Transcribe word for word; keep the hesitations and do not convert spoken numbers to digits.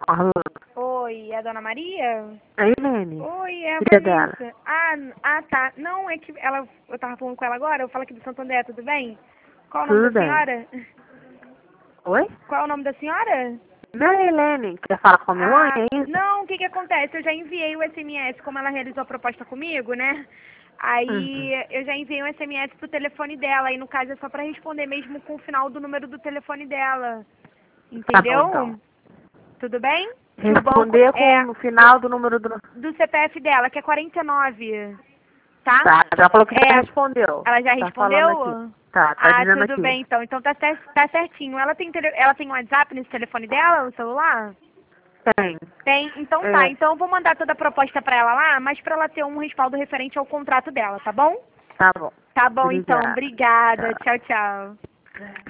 Alô? Oi, é a Dona Maria? É Helene. Oi, é a Filha Vanessa. dela. Ah, n- ah, tá. Não, é que ela, eu tava falando com ela agora, eu falo aqui do Santo André, tudo bem? Qual é o nome Tudo da bem. senhora? Oi? Qual é o nome da senhora? Não é Helene. Quer falar com a minha mãe, Ah, é isso? não, o que que acontece? Eu já enviei o S M S, como ela realizou a proposta comigo, né? Aí Uhum. eu já enviei um S M S pro telefone dela, e no caso é só pra responder mesmo com o final do número do telefone dela. Tá bom, Entendeu? então. Tudo bem? Que o banco Responder com é no final do número do... do C P F dela, que é quarenta e nove, tá? Tá, já falou que já É, respondeu. ela já Tá falando respondeu? aqui. Tá, tá Ah, dizendo tudo aqui. bem então. Então tá, cer- tá certinho. Ela tem, tele... ela tem um WhatsApp nesse telefone dela, no celular? Tem. Tem? Então tá. É, Então eu vou mandar toda a proposta pra ela lá, mas pra ela ter um respaldo referente ao contrato dela, tá bom? tá bom. Tá bom então. Obrigada. Obrigada. Tchau. Tchau, tchau.